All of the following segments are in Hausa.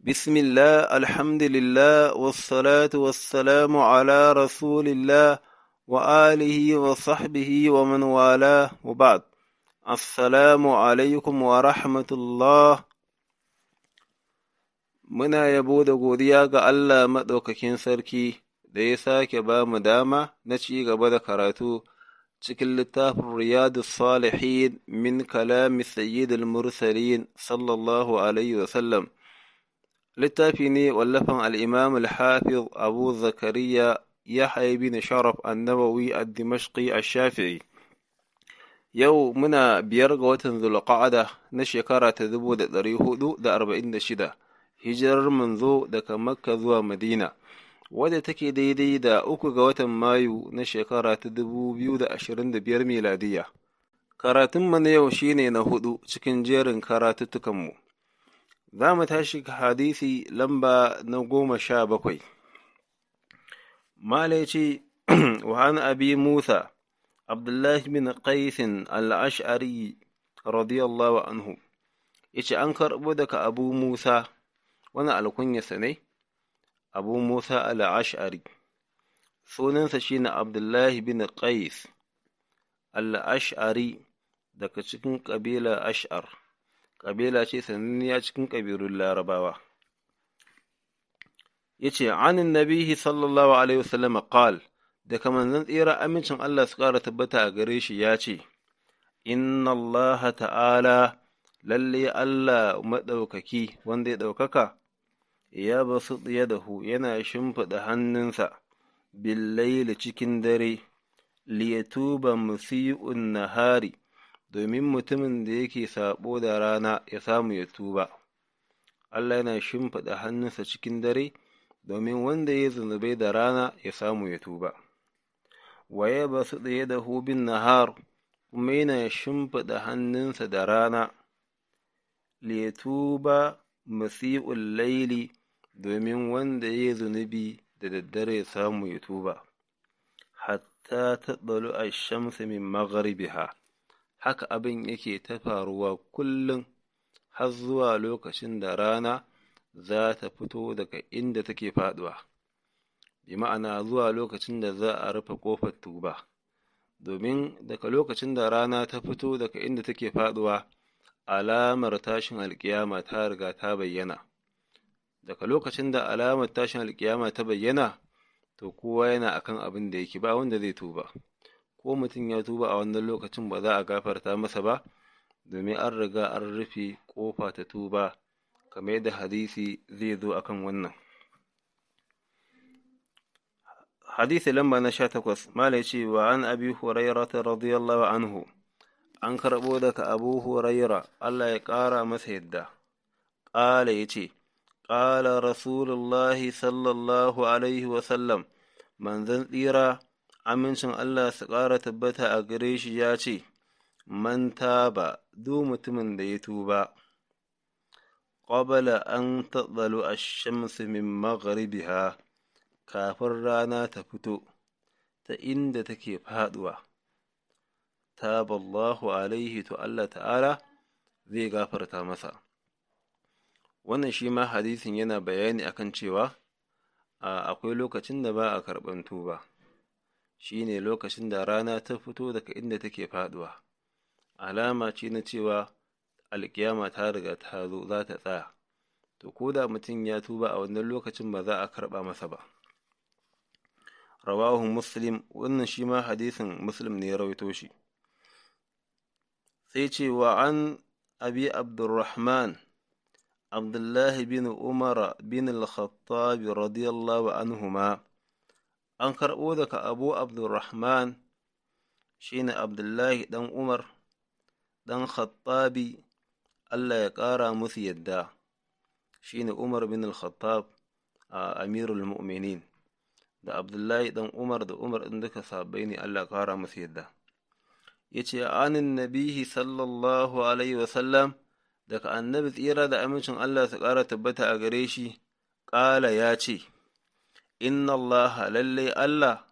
بسم الله الحمد لله والصلاة والسلام على رسول الله وآله وصحبه ومن والاه وبعد السلام عليكم ورحمة الله. Muna yabo da godiya ga Allah maɗaukakin sarki da ya sake ba mu dama na ci gaba da karatu cikin littafin Riyadus Salihin min kalami Sayyidul Mursalin sallallahu alaihi wasallam. Littafi ne wallafan al'imam al-Hafiz Abu Zakariya Yahya bin Sharaf annabawi ad-Dimashqi ash-Shafi'i. Yau muna 5 ga watan Zulqa'ada na shekara ta 1446. Hijirar manzo daga Makka zuwa Madina, wadda take daidai da 3 ga watan Mayu na shekara ta 2025 miladiya. Karatunmu na yau shine na 4 cikin jerin karatuttukanmu. Za mu tashi hadisi lamba na 17. Mala ce, wa an abi Musa, Abdullahi bin Qaisin al-Ash'ari radiyallahu anhu, yace an karɓo daga Abu Musa, wani alkunyarsa ne, Abu Musa al-Ash'ari, sunansa shine Abdullahi bin Qais al-Ash'ari daga cikin ƙabila Ash'ar, ƙabila ce sananniya cikin ƙabilun Larabawa. Yace anin nabihi sallallahu alaihi wasallam qal, daga manzon tsira amincin Allah su ƙara tabbata a gare shi ya ce, inna Allah ta'ala, lalle Allah maɗaukaki wanda ya ɗaukaka, ya basu yadahu yana shimfiɗa hannunsa billaili cikin dare, liyatuba musii'un nahari, domin mutumin da yake saɓo da rana ya samu ya tuba. Allah yana shimfiɗa hannunsa cikin dare domin wanda ya zunubai da rana ya samu ya tuba. Wa ya basu yadahu bin nahar, kuma yana shimfiɗa hannunsa da rana, liyatuba musii'ul laili, domin wanda ya zunubi da daddare ya samu ya tuba. Hatta taɗalu ash-shamsu min maghribiha, haka abin yake ta faruwa kullum har zuwa lokacin da rana za ta fito daga inda take faɗuwa, bi ma'ana zuwa lokacin da za a rufe ƙofar tuba, domin daga lokacin da rana ta fito daga inda take faɗuwa, alamar tashin alƙiyama ta riga ta bayyana. Daga lokacin da alamar tashin alƙiyama ta bayyana, to kowa yana akan abin da yake, ba wanda zai tuba. Ko mutum ya tuba a wannan lokacin ba za a gafarta masa ba, domin an riga an rufe ƙofa ta tuba, kamar yadda hadisi zai zo akan wannan. Hadisi lamba na 18, mala ya ce wa an abi hurairata radiyallahu anhu, an karɓo daga Abu Huraira, Allah ya ƙara masa yadda, ƙala ya ce, ƙala Rasulullahi sallallahu Alaihi wasallam, manzan tsira, amincin Allah su ƙara tabbata a gare shi ya ce, man taba, duk mutumin da ya tuba, ƙwabala an taɗalu a shamsu min magharibiha, kafin rana ta fito ta inda take faɗuwa. Taballahu alaihi, to Allah ta'ala zai gafarta masa. Wannan shi ma hadisin yana bayani akan cewa akwai lokacin da ba a karɓan tuba, shi ne lokacin da rana ta fito daga inda take faɗuwa. Alama ce na cewa alƙiyama ta riga ta zo za ta tsaya, to ko da mutum ya tuba a wannan lokacin ba za a karɓa masa ba. Rawahu Muslim, wannan shi ma hadisin Muslim ne ya rawaito shi. Sai ce wa an abi Abdurrahman Abdullahi bin Umar bin al-Khattab radiyallahu anhuma, an karɓo daga Abu Abdurrahman shine Abdullahi ɗan Umar ɗan Khattabi, Allah ya ƙara musu yadda, shine Umar bin al-Khattab amirul mu'minin, da Abdullahi ɗan Umar da Umar ɗin duka sahabbai ne, Allah ya ƙara musu yadda. Yace anin nabihi sallallahu alaihi wasallam, daga annabi tsira da amincin Allah su ƙara tabbata a gare shi, ƙala ya ce, inna Allah, lallai Allah,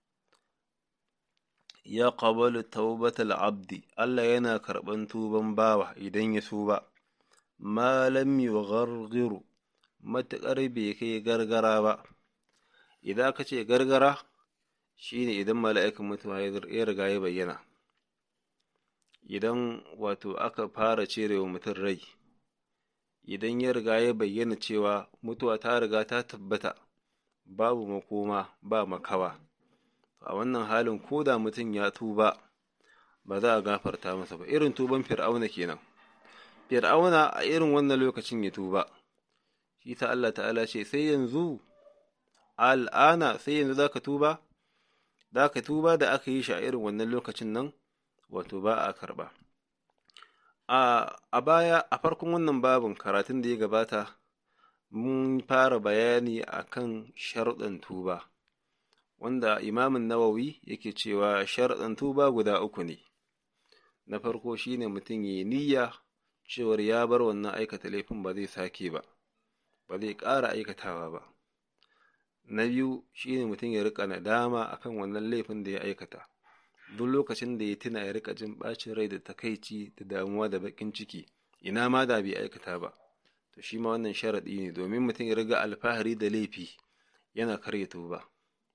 ya qabalu taubatal abdi, Allah yana karɓan tuban bawa idan ya tuba, ma lam yugharghiru, matuƙar bai kai gargara ba. Idan aka ce gargara shine idan mala'ikan mutuwa ya riga ya bayyana, idan wato aka fara cirewa mutum rai, idan ya riga ya bayyana cewa mutuwa ta riga ta tabbata, babu makoma ba makawa, a wannan halin ko da mutum ya tuba ba za a gafarta masa ba. Irin tuban Fir'auna kenan. Fir'auna a irin wannan lokacin ya tuba, shi ta Allah ta'ala ce sai yanzu al'ana, sai yanzu za ka tuba da aka yi shi a irin wannan lokacin nan, wato ba a karɓa. A baya, a farkon wannan babin karatun da ya gabata, mun fara bayani akan sharuɗan tuba, wanda Imamin Nawawi yake cewa sharuɗan tuba guda 3 ne. Na farko shine mutum ya niyya cewar ya bar wannan aikata laifin ba zai sake ba zai ƙara aikatawa ba. Na biyu shine mutum ya riƙa nadama akan wannan laifin da ya aikata, duk lokacin da ya tuna ya riƙa jin ɓacin rai da takaici da damuwa da baƙin ciki, ina ma da bai aikata ba. To shi ma wannan sharaɗi ne, domin mutum ya riga alfahari da laifi yana karya tuba.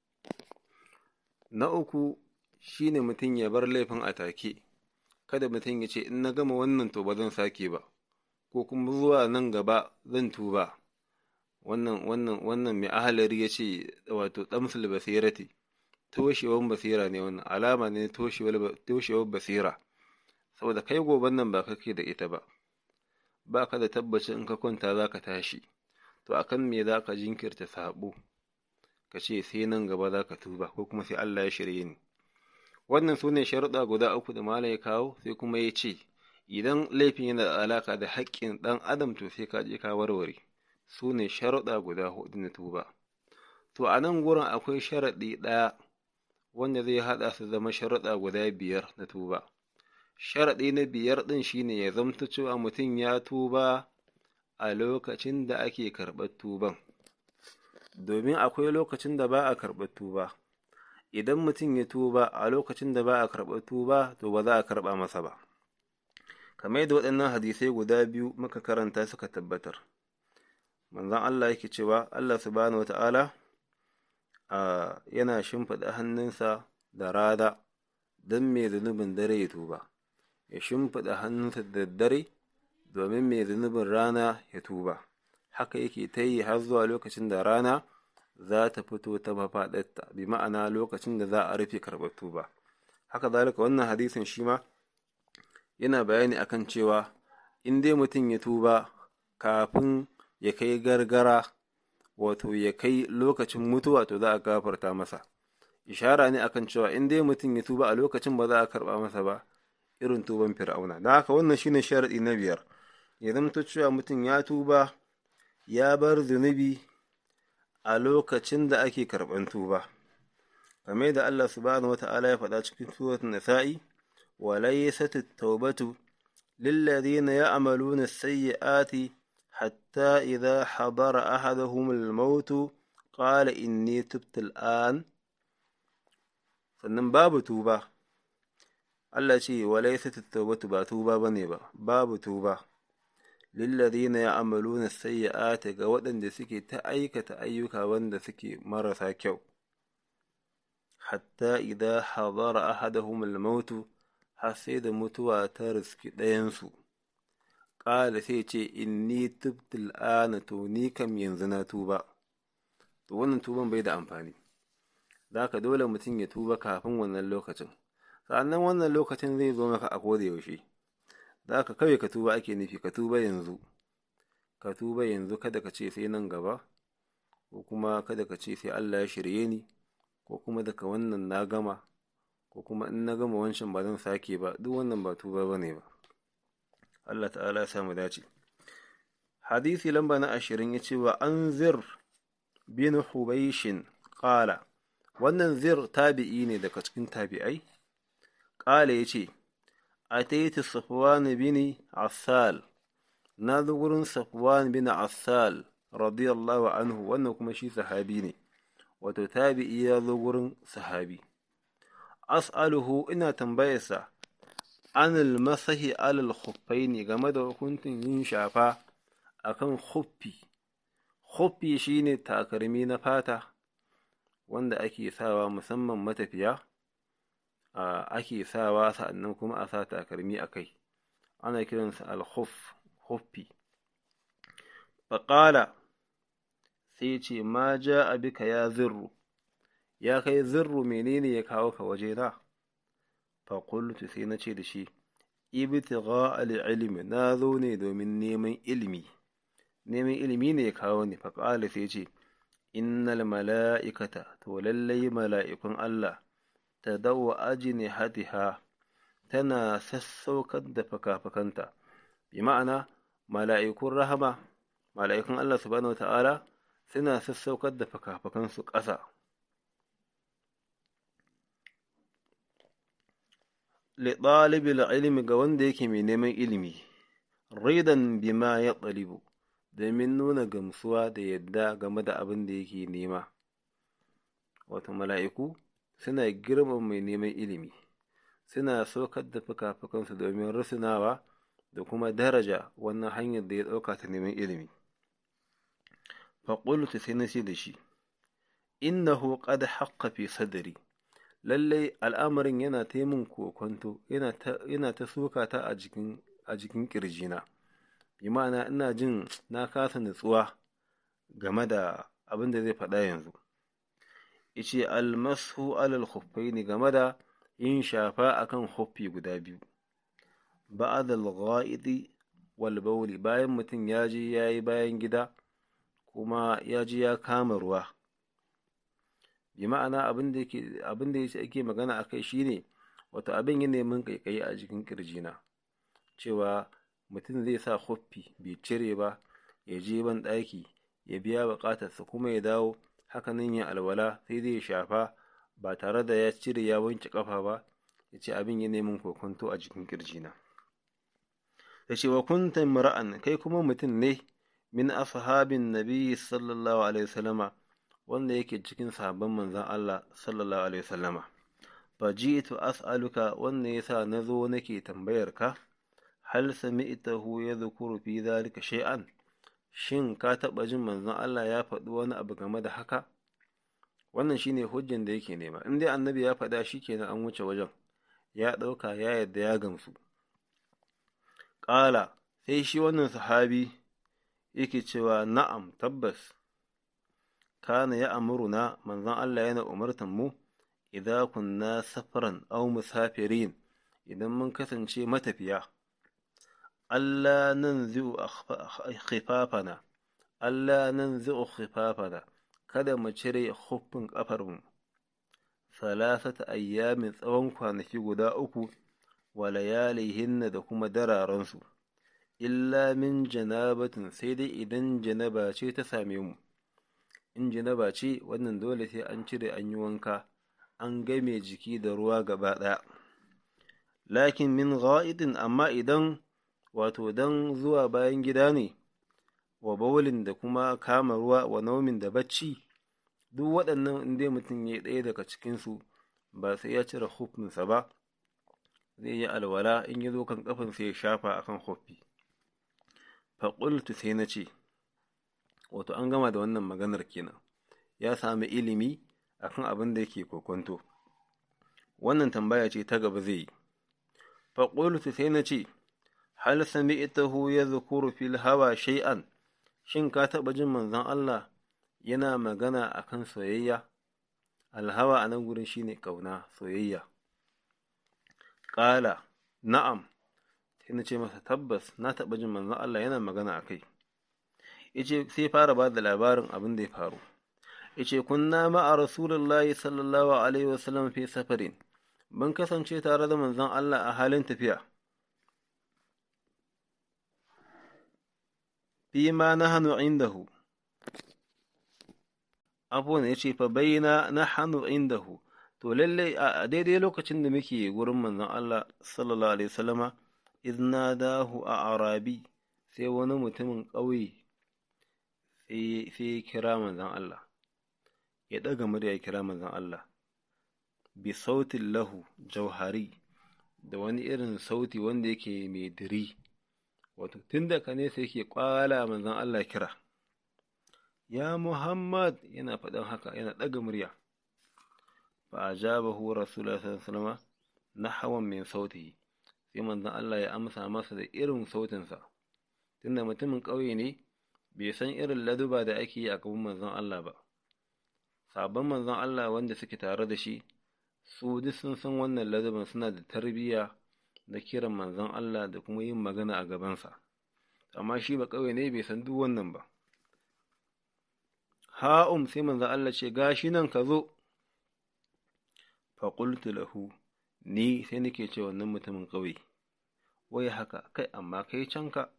Na uku shine mutum ya bar laifin a take, kada mutum ya ce in na gama wannan to ba zan sake ba, ko kuma zuwa nan gaba zan tuba. Wannan mai ahalari ya ce wato ɗamsul basirati, toshewan basira ne, wannan alama ne toshewar basira, saboda kai goben nan ba kake da ita ba ka da tabbacin in ka kwanta za ka tashi, to akan me za ka jinkirta sabo ka ce sai nan gaba za ka tuba, ko kuma sai Allah ya shirye ni. Wannan su ne sharuɗa guda 3 da malam ya kawo, sai kuma ya ce idan laifin yana da alaka da haƙƙin ɗan adam to sai ka je ka warware. Su ne sharuɗa guda 4 na tuba. To a nan gurin akwai sharaɗi ɗaya wanda zai haɗa su zama sharuɗa guda 5 na tuba. Sharaɗi na 5 ɗin shine ya zamto cewa mutum ya tuba a lokacin da ake karɓar tuban, domin akwai lokacin da ba a karɓar tuba. Idan mutum ya tuba a lokacin da ba a karɓar tuba, to ba za a karɓa masa ba, kamar yadda waɗannan hadisai guda 2 muka karanta suka tabbatar. Manzon Allah yake cewa Allah subhanahu wata'ala yana shimfiɗa hannunsa da rana don mai zunubin dare ya tuba, ya shimfiɗa hannunsa da dare domin mai zunubin rana ya tuba. Haka yake ta yi har zuwa lokacin da rana za ta fito ta mafaɗarta, bi ma'ana lokacin da za a rufe karɓar tuba. Haka zalika wannan hadisin shi ma yana bayani akan cewa in dai mutum ya tuba kafin ya kai gargara, wato ya kai lokacin mutuwa, to za a gafarta masa. Ishara ne akan cewa in dai mutum ya tuba a lokacin ba za a karɓa masa ba, irin tuban Fir'auna. Don haka wannan shine sharaɗi na 5, ya zamto cewa mutum ya tuba ya bar zunubi a lokacin da ake karɓan tuba, kamar da Allah subhanahu wata'ala ya faɗa cikin suratul Nisa'i, wa laysat at-taubatu lilladhina ya'maluna as-sayyi'ati hatta idha hadara ahaduhum al-maut qala inni tubtu al-an. Sannan babu tuba, Allah ce wa laysat at-taubatu, ba tuba bane ba, babu tuba lilladhina ya'maluna as-sayyi'ati ga waɗanda suke ta aikata ayyuka wanda suke marasa kyau, hatta idza hadara ahaduhum al-maut, har sai da mutuwa ta riski ɗayansu, qala sai ce inni tubtu al-ana, to ni kam yanzu na tuba. To wannan tuban bai da amfani, zaka dole mutum ya tuba kafin wannan lokacin, sannan wannan lokacin zai zo maka a koda yaushe. Da haka kawai ka tuba ake nufi, ka tuba yanzu, kada ka ce sai nan gaba, ko kuma kada ka ce sai Allah ya shirye ni, ko kuma daga wannan na gama, ko kuma in na gama wancan ba zan sake ba. Duk wannan ba tuba bane ba. Allah ta'ala ya samu dace. Hadisi lamba na 20 ya ce wa an Zir bin Hubaishin qala, wannan Zir tabi'i ne daga cikin tabi'ai. Qala yace أتيت صفوان بن عسال، نذكر صفوان بن عسال رضي الله عنه، وأنه كما شي صحابيني وتتابعي ذكر صحابي. أسأله إن تنبيسا عن المسح على الخفين، كما كنت ينشافا أكن Khuffi shine takalmi na fata wanda ake sawa musamman matafiya, ake sawa sa'annan kuma a sa takalmi a kai, ana kiransa khuffi. Faƙala sai ce, ma ja abika ya zirru, ya kai zirru menene ya kawo ka wajena? Faƙultu sai na ce da shi, ibtigha al-ilmi, na zo ne domin neman ilimi ne ya kawo ni. Faƙala sai ce, innal mala'ikata, to lallai mala'ikun Allah, ta dau ajnihatiha, tana sassaukar da faka-fakanta, bi ma'ana mala'ikun rahama, mala'ikun Allah subhanahu wata'ala suna sassaukar da faka-fakansu ƙasa. Li ɗalibil ilmi, ga wanda yake mai neman ilimi, ridan bima ya ɗalibu, domin nuna gamsuwa da yadda game da abin da yake nema. Wato mala'iku suna girmama mai neman ilimi, suna saukar da faka-fakansu domin rusunawa da kuma daraja wannan hanyar da ya ɗauka ta neman ilimi. Faƙultu sai na ce da shi, innahu qad haqqa fi sadri, lallai al'amarin yana ta min kokonto, yana ta suka ta a jikin ƙirjina, bi ma'ana ina jin na kasa nutsuwa game da abin da zai faɗa yanzu. Ice almasu alal khuffaini, game da yin shafa akan khuffi guda biyu, ba'da al-gha'idi wal bawli, bayan mutum ya je ya yi bayan gida kuma ya ji ya kama ruwa. Bi ma'ana abin da ake magana a kai shine, wato abin ya neman ƙaiƙayi a jikin ƙirjina, cewa mutum zai sa khuffi bai cire ba, ya je ban ɗaki ya biya buƙatarsa kuma ya dawo, hakanan ya alwala sai zai shafa ba tare da ya cire ya wanke ƙafa ba, ya ce abin ya neman kokonto a jikin ƙirjina. Ya ce wa kunta mar'an, kai kuma mutum ne min ashabin nabi sallallahu alaihi wasallama, wanda yake cikin sahabban manzon Allah sallallahu alaihi wasallama. Faji'tu as'aluka, wannan yasa nazo nake tambayar ka, hal sami'tahu yadhkuru fi dhalika shay'an, shin ka taɓa jin manzon Allah ya faɗi wani abu game da haka? Wannan shine hujjan da yake nema. In dai annabi ya faɗa, shikenan an wuce wajen, ya ɗauka ya yadda ya gamsu. Ƙala, sai shi wannan sahabi yake cewa, na'am, tabbas, kana ya amuruna, manzon Allah yana umartan mu, idan kunna safaran aw musafirin, idan mun kasance matafiya, Allah nanzi'u khifafana, kada mu cire huffin ƙafarmu, salasata ayyamin, tsawon kwanaki guda 3, wa layalihinna, da kuma dararansu, illa min janabatin, sai dai idan janaba ce ta same mu. In janaba ce, wannan dole sai an cire an yi wanka, an game jiki da ruwa gaba ɗaya. Lakin min gha'idin, amma idan wato dan zuwa bayan gida ne, wa bawlin, da kuma kama ruwa, wa naumin, da bacci, duk waɗannan in dai mutum ya yi ɗaya daga cikinsu, ba sai ya cire huffinsa ba, zai yi alwala, in ya zo kan ƙafansa ya shafa akan huffi. Faƙultu sai na ce, wato an gama da wannan maganar kenan, ya sami ilimi akan abin da yake kokonto. Wannan tambaya ce ta gaba zai yi. Faƙultu sai na ce, hal sami'tahu yadhkuru fil hawa shay'an, shin ka taɓa jin manzon Allah yana magana akan soyayya? Alhawa a nan gurin shine ƙauna, soyayya. Ƙala, na'am, sai na ce masa, tabbas na taɓa jin manzon Allah yana magana a kai. Yace, sai fara ba da labarin abin da ya faru. Yace, kunna ma'a Rasulullahi sallallahu alaihi wasallam fi safarin, mun kasance tare da manzon Allah a halin tafiya. Fi ma nahnu indahu, abuwan yace fa bayna nahnu indahu, to lalle a daidai lokacin da muke gurin manzon Allah sallallahu alaihi wasallama, iznadahu a arabi, sai wani mutumin ƙauye sai ya kira manzon Allah, ya ɗaga murya ya kira manzon Allah, bi sautin lahu jauhari, da wani irin sauti wanda yake mai diri, wato tun daga nesa yake kwala manzon Allah kira. ya Muhammad, yana faɗin haka, yana ɗaga murya. Fa ajabahu Rasulullah sallallahu alaihi wasallam nahwan min sautihi, sai manzon Allah ya amsa masa da irin sautinsa, tunda mutumin ƙauye ne bai san irin laduba da ake yi a gaban manzon Allah ba. Sabon manzon Allah wanda suke tare da shi su duk sun san wannan laduban, suna da tarbiyya da kiran manzon Allah da kuma yin magana a gabansa, amma shi ba ƙauye ne bai san duk wannan ba. Ha'um, sai manzon Allah ce gashi nan ka zo. Fa qultu lahu, ni sai nake ce wannan mutumin ƙauye, wai haka kai, amma kai canka.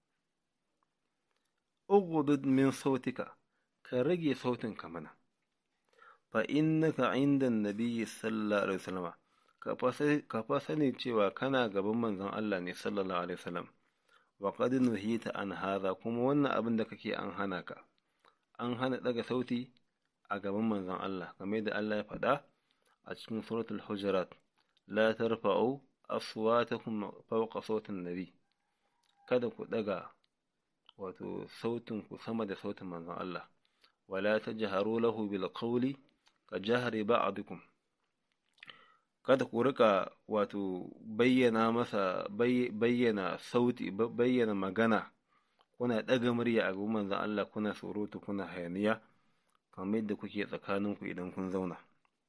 Ughdud min sautika, ka rage sautinka mana. Fa innaka inda nabiyyi sallallahu alaihi wasallam, ka fa sani cewa kana gaban manzon Allah ne sallallahu alaihi wasallam. Wa qad nuhita an hadha, kuma wannan abin da kake an hana ka, an hana daga sauti a gaban manzon Allah, kamar da Allah ya faɗa a cikin suratul hujurat, la tarfa'u aswatakum fawqa sautin nabi, kada ku daga wato sautin ku sama da sautin manzon Allah, wala tajharu lahu bil qawli ka jahri ba'dikum, kada ku rika wato bayyana sauti, bayyana magana, kuna daga murya a gaban manzon Allah, kuna surutu, kuna hayaniya kamar yadda kuke tsakaninku idan kun zauna.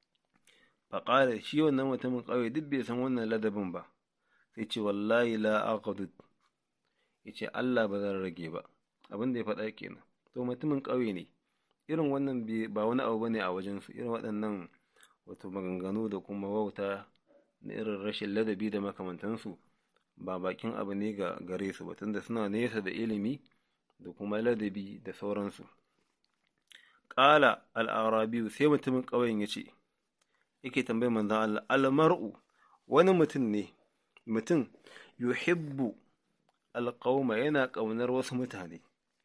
Faƙala, shi wannan mutumin ƙauye duk bai san wannan ladabin ba, sai ce wallahi la aqdud, yace Allah ba zan rage ba. Abin da ya faɗa kenan. To mutumin ƙauye ne, irin wannan ba wani abu bane a wajen su, irin waɗannan wato maganganu da kuma wauta na irin rashin ladabi da makamantansu ba bakin abu ne ga gare su ba, tunda suna nesa da ilimi da kuma ladabi da sauransu. Ƙala al-arabiyu, sai mutumin ƙauyen yace, yake tambayar manzon Allah, al-mar'u, wani mutum yuhibbu al-qauma, yana ƙaunar wasu mutane,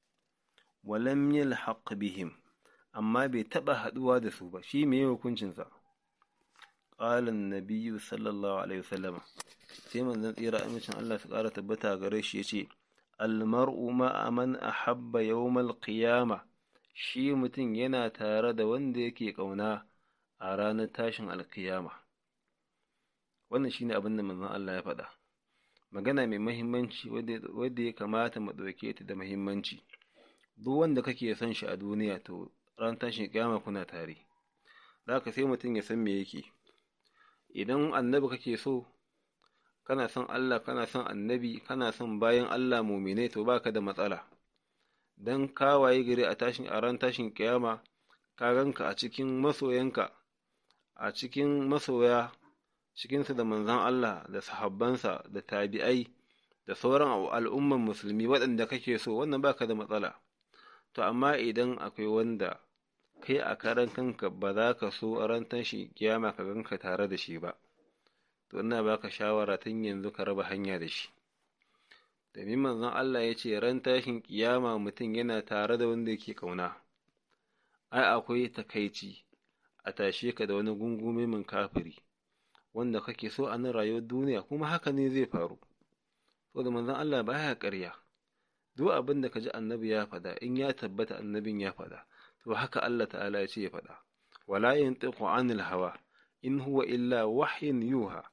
walam yalhaq bihim, amma bai taɓa haɗuwa da su ba, shi me hukuncinsa? Qala an-nabiyyu sallallahu alaihi wasallam, sai manzon tsira amincin Allah su ƙara tabbata gare shi yace, al-mar'u ma'a man ahabba yawmal qiyamah, shi mutum yana tare da wanda yake ƙauna a ranar tashin alkiyama. Wannan shine abin da manzon Allah ya faɗa, magana mai muhimmanci wadda ya kamata mu ɗauke ta da muhimmanci. Duk wanda kake son shi a duniya, to ran tashin kiyama kuna tare. Zaka sai mutum ya san me yake. Idan annabi kake so, kana son Allah, kana son annabi, kana son bayan Allah mu'minai, to baka da matsala. Dan ka waye gari a ran tashin kiyama, ka ganka a cikin masoyanka, a cikin masoya, cikinsu da manzon Allah da sahabbansa da tabi'ai da sauran al'umman musulmi waɗanda kake so, wannan baka da matsala. To amma idan akwai wanda kai a karan kanka ba za ka so a ran tashin kiyama ka ganka tare da shi ba, to ina baka shawara tun yanzu ka raba hanya da shi. Domin manzon Allah ya ce ran tashin kiyama mutum yana tare da wanda yake ƙauna. Ai akwai takaici a tashe ka da wani gungume min kafiri wanda kake so a nan rayuwar duniya, kuma haka ne zai faru. Saboda manzon Allah baya ƙarya. Duk abin da ka ji annabi ya faɗa, in ya tabbata annabin ya faɗa, to haka Allah ta'ala ya ce ya faɗa. Wala yantiqu anil hawa in huwa illa wahyin yuha.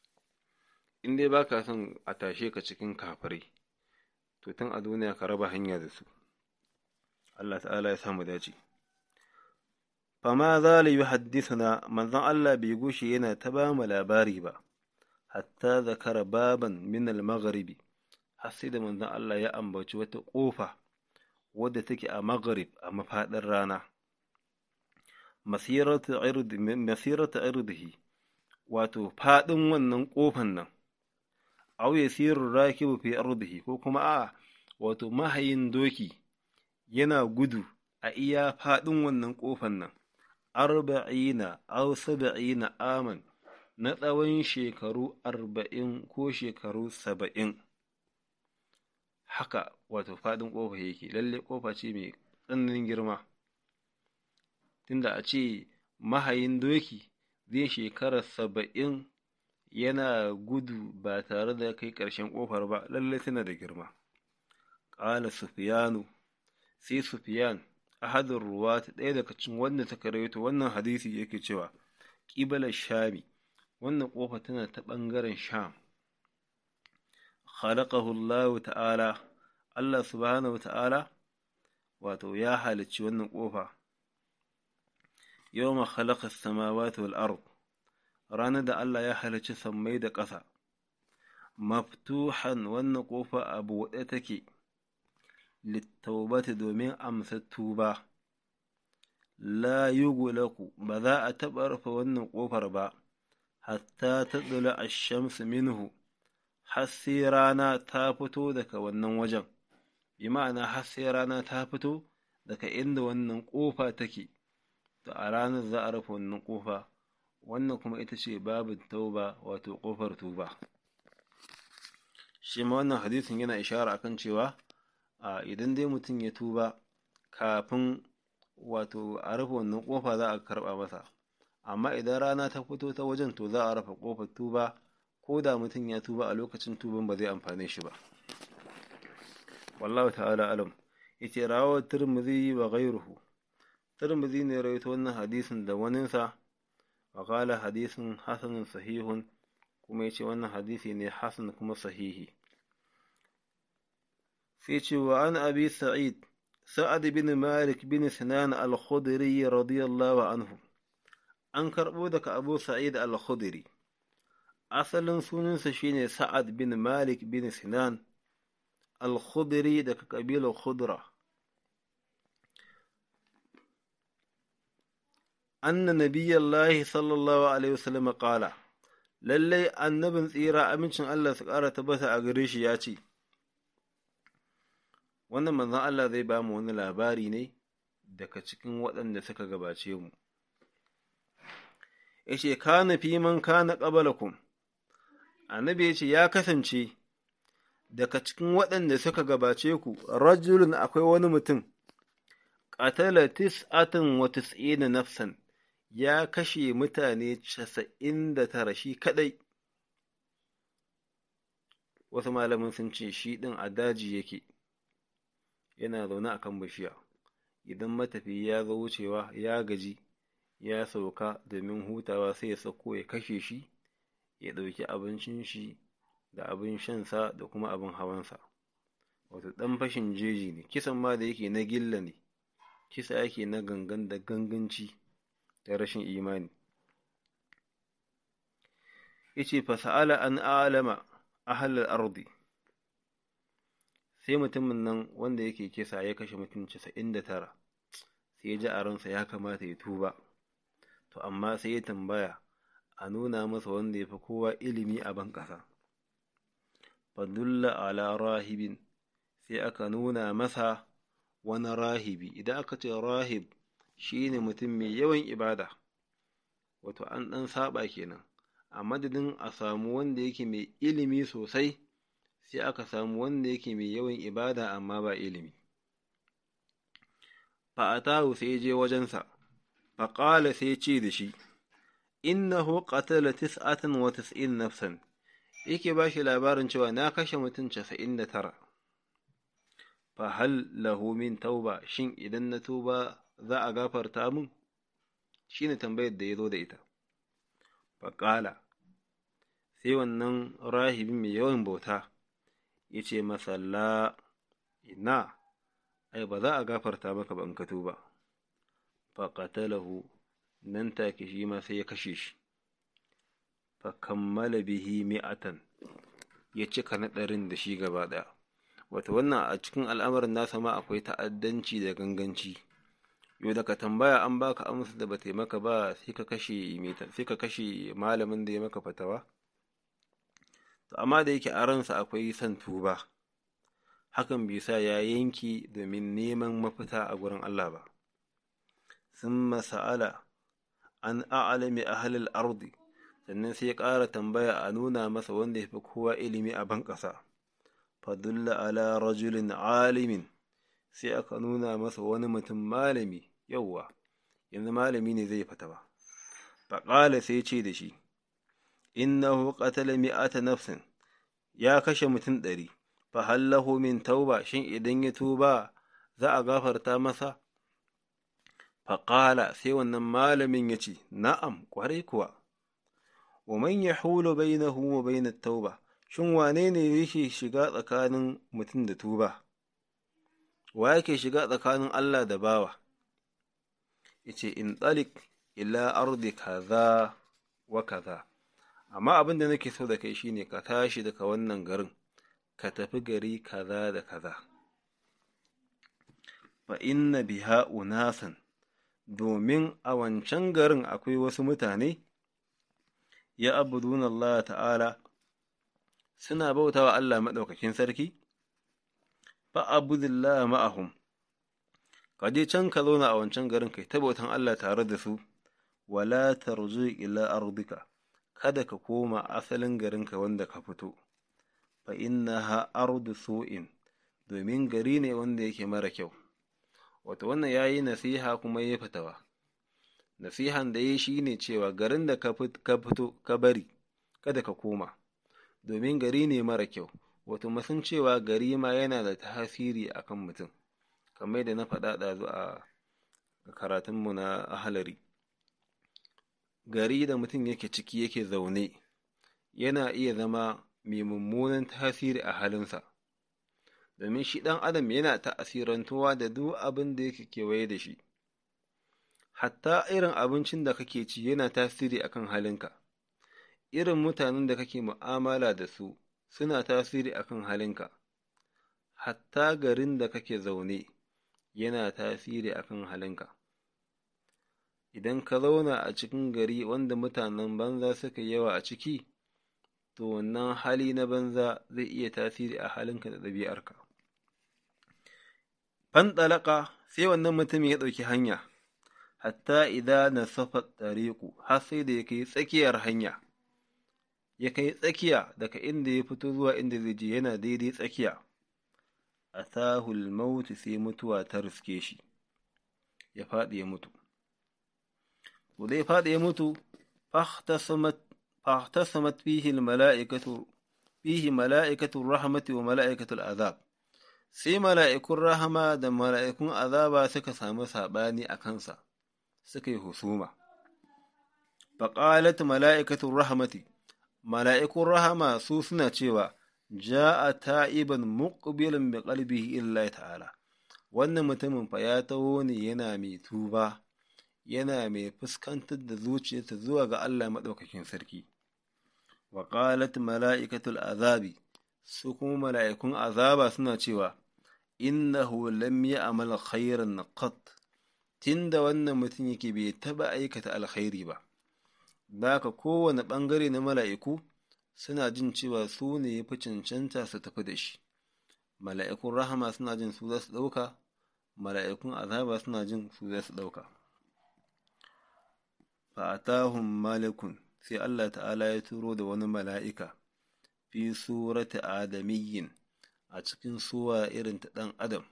In dai baka son a tashe ka cikin kafirai, to tun a duniya ka raba hanya da su. Allah ta'ala ya samu dace. Fama za yi haddisuna, manzon Allah bai gushe yana ta ba mu labari ba, hatta zakara baban min al-maghribi, har sai da manzon Allah ya ambaci wata ƙofa wadda take a maghrib, a mafaɗin rana. Masiratu irdihi, wato faɗin wannan ƙofan nan, aw yasiru rakibu fi ardihi, ko kuma a wato mahayin doki yana gudu a iya faɗin wannan ƙofan nan, 40 aw 70 aman, na tsawon shekaru 40 ko shekaru 70. Haka wato faɗin ƙofa yake, lalle ƙofa ce mai tsananin girma. Tunda a ce mahayin doki zai shekara 70 yana gudu ba tare da kai ƙarshen ƙofar ba, lalle tana da girma. Ƙala Sufiyanu, sai Sufiyan ahadin ruwat ɗaya daga cikin wanda ta karaito wannan hadisi yake cewa ƙibalar shami, wannan ƙofa tana ta ɓangaren sham. Khalaqahu Allah ta'ala, Allah subhanahu ta'ala wato ya halicci wannan ƙofa yawma khalaqa as-samawati wal ard, ranar da Allah ya halicci sammai da ƙasa. Maftuhan, wannan ƙofa a buɗe take, littaubati domin amsa tuba. La yughlaqu, ba za a taɓa rufe wannan ƙofar ba hatta tadla ash-shamsu minhu, har sai rana ta fito daga wannan wajen, bi ma'ana har sai rana ta fito daga inda wannan ƙofa take, to a ranar za a rufe wannan ƙofa. Wannan kuma ita ce babin tauba, wato ƙofar tuba. Shi ma wannan hadisin yana ishara akan cewa idan dai mutum ya tuba kafin wato a rufe wannan ƙofa za a karɓa masa, amma idan rana ta fito ta wajen to za a rufe ƙofar tuba, ko da mutum ya tuba a lokacin tuban ba zai amfane shi ba. Wallahu ta'ala alam. Yace rawa Tirmidhi wa ghayruhu, Tirmidhi ne rawaito wannan hadisin da waninsa, wa qala hadisun hasanun sahihun, kuma yace wannan hadisi ne hasan kuma sahihi. Sai ce wa an abi Sa'ad bin Malik bin Sinan al-Khudri radiyallahu anhu, an karɓo daga Abu Sa'id al-Khudri, asalin sunansa shine Sa'ad bin Malik bin Sinan al-Khudri daga kabilar Khudra. Anna nabiyallahi sallallahu alaihi wasallam qala, lallai annabin tsira amincin Allah su ƙara tabbata a gare shi ya ce, wannan manzon Allah zai ba mu wani labari ne daga cikin waɗanda suka gabace mu. Yace kana fi man kana qablakum, annabi yace ya kasance daga cikin waɗanda suka gabace ku, rajulun, akwai wani mutum, qatala 99 nafsan, ya kashe mutane 99 shi kadai. Wasu malamin sun ce shi ɗin a daji yake, yana zaune a kan bishiya, idan matafi ya zo wucewa ya gaji ya sauka domin hutawa sai ya sauko ya kashe shi, ya ɗauki abincin shi da abin shansa da kuma abin hawansa. Wato ɗan fashin jeji ne, kisan ma da yake na gilla ne, kisa yake na gangan da ganganci da rashin imani. Yace fa sa'ala an alama ahlal ardi, sai mutumin nan wanda yake kisa ya kashe mutum 99, sai ya ji a ransa ya kamata ya tuba, to amma sai ya tambaya a nuna masa wanda ya fi kowa ilimi a ban ƙasa. Fadulla ala rahibin, sai aka nuna masa wani rahibi. Idan aka ce rahib shi ne mutum mai yawan ibada, wato an ɗan saba kenan, a madadin a samu wanda yake mai ilimi sosai, sai aka samu wanda yake mai yawan ibada amma ba ilimi. Fa'atahu, sai je wajensa, faƙala, sai ce da shi, innahu qatala 99 nafsan, yake ba shi labarin cewa na kashe mutum 99. Fa hal lahu min tauba, shin idan na tuba za a gafarta mun? Shi ne tambayar da ya zo da ita. Faƙala, sai wannan rahibin mai yawan bauta ya ce masa, la, ina, ai ba za a gafarta maka ba in ka tuba. Faƙatalahu, nan take shi ma sai ya kashe shi. Fakammala bihi 100, ya cika na 100 da shi gaba ɗaya. Wata wannan a cikin al'amarin nasa ma akwai ta'addanci da ganganci. Yau da ka tambaya an baka amsa da ba taimaka ba, sai ka kashe malamin da ya maka fatawa. To amma da yake a ransa akwai son tuba, hakan bai sa ya yanki domin neman mafita a gurin Allah ba. Summa sa'ala an a'lami ahlil ardi, sannan sai ya ƙara tambaya a nuna masa wanda ya fi kowa ilimi a ban ƙasa. Fadulla ala rajulin alimin, sai aka nuna masa wani mutum malami. Yauwa, yanzu malami ne zai fata ba. Faƙala, sai ce da shi, innahu qatala 100 nafsin, ya kashe mutum 100, fa hallahu min tauba, shin idan ya tuba za a gafarta masa? faƙala sai wannan malamin ya ce, na'am, ƙwarai kuwa, wa man ya hulu bai na huwa bai na tauba, shin wane ne yake shiga tsakanin mutum da tuba? Wa yake shiga tsakanin Allah da bawa? Ya ce, in tsalik ila ardi kaza wa kaza, amma abin da nake so da kai shine ka tashi daga wannan garin, ka tafi gari kaza da kaza. Fa inna biha unasan, domin a wancan garin akwai wasu mutane, ya abudun Allah ta'ala, suna bauta wa Allah maɗaukakin sarki, fa abudillah ma'ahum, ka je can ka zauna a wancan garin kai ta bautan Allah tare da su, wala tarji ila ardika, kada ka koma asalin garinka wanda ka fito, fa innaha ardu su'in, domin gari ne wanda yake mara kyau. Wato wannan ya yi nasiha kuma ya fitawa. Nasihan da ya shi ne cewa garin da ka fito ka bari, kada ka koma, domin gari ne mara kyau. Wato masun cewa gari ma yana da tasiri a kan mutum, kamar da na faɗa ɗazu a karatunmu na ahalari. Gari da mutum yake ciki yake zaune, yana iya zama mai mummunan tasiri a halinsa. Domin shi ɗan adam yana ta'asirantuwa da duk abin da yake kewaye da shi, hatta irin abincin da kake ci yana tasiri akan halinka, irin mutanen da kake mu'amala da su suna tasiri akan halinka, hatta garin da kake zaune yana tasiri akan halinka. Idan ka zauna a cikin gari wanda mutanen banza suka yawa a ciki, to wannan hali na banza zai iya tasiri a halinka da ɗabi'arka. Fanɗalaka sai wannan mutum ya ɗauki hanya, hatta idan na safa ɗariƙu, har sai da ya kai tsakiyar hanya, ya kai tsakiya daga inda ya fito zuwa inda zai je yana daidai tsakiya, a sahul mautu sai mutuwa ta riske shi, ya faɗi ya mutu. Ko dai faɗi ya mutu, fahtasamat fihi mala'ikatu rahmati wa mala'ikatul azab. Sai mala'ikun rahama da mala'ikun azaba suka sami saɓani a kansa, suka yi husuma. Faƙalat mala'ikatun rahamati, mala'ikun rahama su suna cewa, ja'a ta'iban muƙbilin bi ƙalbihi illa ta'ala, wannan mutumin fa ya taho ne yana mai tuba, yana mai fuskantar da zuciyarsa zuwa ga Allah maɗaukakin sarki. Waƙalat mala'ikatul azabi, su kuma mala'ikun azaba suna cewa, innahu lam ya'mal khairan qat, tunda wannan mutum yake bai taba aikata alkhairi ba. Daka kowane ɓangare na mala'iku suna jin cewa su ne ya fi cancanta su tafi da shi. Mala'ikun rahama suna jin su za su ɗauka, mala'ikun azaba suna jin su za su ɗauka. Fa'atahum malikun, sai Allah ta'ala ya turo da wani mala'ika, fi surati adamiyyin, a cikin suwa irin ta ɗan adam.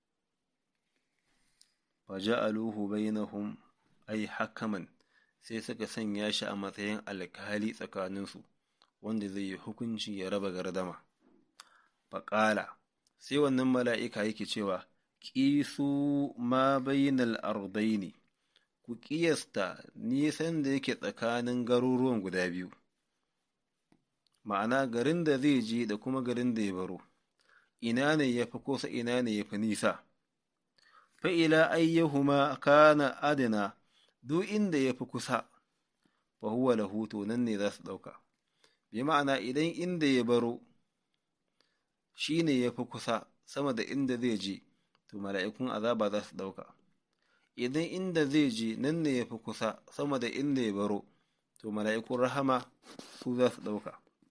Faja'aluhu bainahum ay hakaman, sai suka sanya shi a matsayin alkali tsakaninsu, wanda zai yi hukunci ya raba gardama. Faƙala, sai wannan mala'ika yake cewa, ƙisu ma bainal ardaini, ku ƙiyasta nisan da yake tsakanin garuruwan guda biyu, ma'ana garin da zai je da kuma garin da ya baro, ina ne ya fi kusa ina ne ya fi nisa. Fa'ila ayyahuma kana adana, duk inda ya fi kusa, fa huwa lahu, to nan ne za su ɗauka. Bi ma'ana idan inda ya baro shi ne ya fi kusa sama da inda zai je, to mala'ikun azaba za su ɗauka. Idan inda zai je nan ne ya fi kusa sama da inda ya baro, to mala'ikun rahama su za su ɗauka.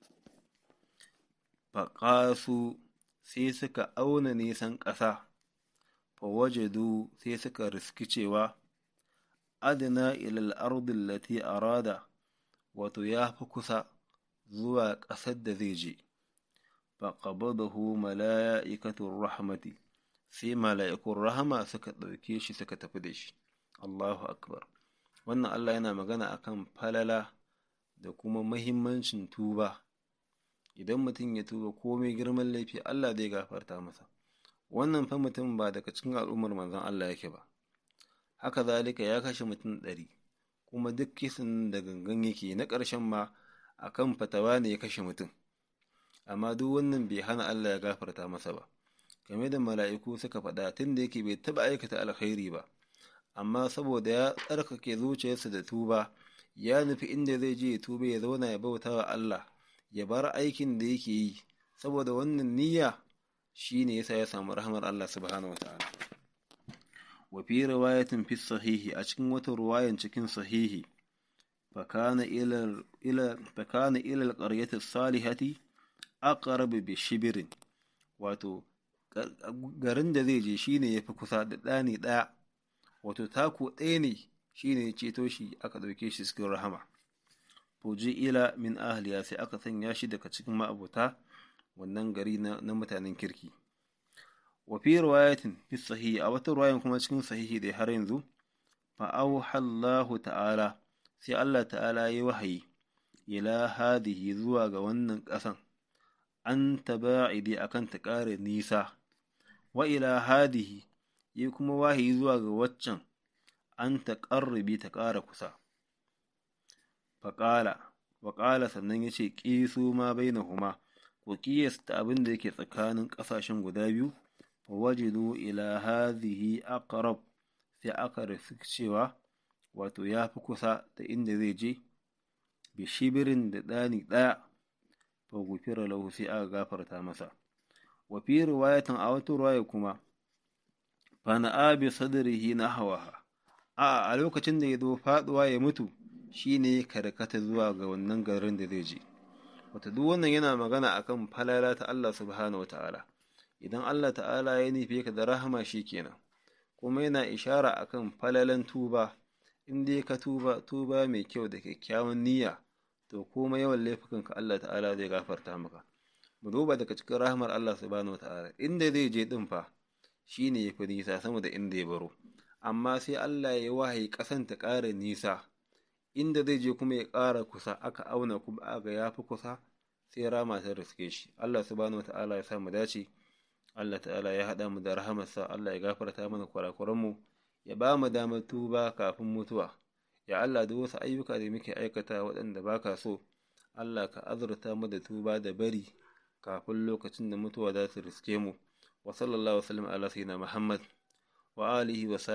Faƙasu, sai suka auna nisan ƙasa, fawajadu, sai suka riski cewa, adina ilal ardin lati arada, wato ya fi kusa zuwa ƙasar da zai je. Faƙabadahu mala'ikatun rahmati, sai mala'ikun rahama suka ɗauke shi suka tafi da shi. Allahu akbar. Wannan Allah yana magana akan falala da kuma mahimmancin tuba. Idan mutum ya tuba komai girman laifi, Allah zai gafarta masa. Wannan fa mutum ba daga cikin al'ummar manzon Allah yake ba. haka zalika ya kashe mutum 100, kuma duk kisan da gangan yake, na ƙarshen ma akan fatawa ne ya kashe mutum, amma duk wannan bai hana Allah ya gafarta masa ba. Game da mala'iku suka faɗa, tun da yake bai taɓa aikata alkhairi ba, amma saboda ya tsarkake zuciyarsa da tuba, ya nufi inda zai je ya tuba, ya zauna ya bauta wa Allah, ya bar aikin da yake yi, saboda wannan niyya shi ne yasa ya samu rahmar Allah subhanahu wa ta'ala. Wa fi riwayatin fi sahihi, a cikin wata ruwayan cikin sahihi, fakana ila alqaryati salihati aqrab bi shibirin, wato garin da zai je shine yafi kusa da ɗani ɗaya, wato taku ɗaya ne shine ya ceto shi, aka ɗauke shi cikin rahama. Fuji ila min ahliya, sai aka sanya shi daga cikin ma'abuta wannan gari na mutanen kirki. Wa fi riwayatin fi sahihi, a wata riwayan kuma cikin sahihi dai har yanzu, fa auha Allahu ta'ala, sai Allah ta'ala ya wahayi ila hadihi, zuwa ga wannan ƙasan, an taba'idi, akan ta ƙara nisa, wa ila hadihi, yi kuma wahayi zuwa ga waccan, an ta ƙarrabi, ta ƙara kusa. Faƙala sannan ya ce, ƙisu ma bainahuma, ku ƙiyasta abin da yake tsakanin ƙasashen guda biyu, wajidu ila hadhihi aqrab, sai aka rufi cewa wato ya fi kusa da inda zai je, bi shibirin da ɗani ɗaya, fa gufira lahu, sai aka gafarta masa. Wa fi riwayatin, a wata riwaya kuma, fa na'a bi sadrihi nahwaha, a lokacin da ya zo faɗuwa ya mutu, shine karkata zuwa ga wannan garin da zai je. Wata duk wannan yana magana akan falala ta Allah subhanahu wa ta'ala. Idan Allah ta'ala ya nufe ka da rahama shi kenan, kuma yana ishara akan falalan tuba. In dai ka tuba mai kyau da kyakkyawan niyya, to kuma yawan laifukanka Allah ta'ala zai gafarta maka. Mu duba daga cikin rahamar Allah subhanahu wa ta'ala, inda zai je din fa shine yafi nisa sama da inda ya baro, amma sai Allah ya wahayi ƙasan ta ƙara nisa, inda zai je kuma ya ƙara kusa, aka auna kuma aga ya fi kusa, sai rama ta riske shi. Allah subhanahu wa ta'ala ya sa mu dace. Allah ta'ala ya haɗa mu da rahamarsa, Allah ya gafarta mana kurakuranmu, ya ba mu damar tuba kafin mutuwa. Ya Allah, duk wasu ayyuka da muke aikata waɗanda baka so, Allah ka azurta mu da tuba da bari kafin lokacin da mutuwa za su riske mu. Wa sallallahu wasallam ala sayyidina Muhammad wa alihi wa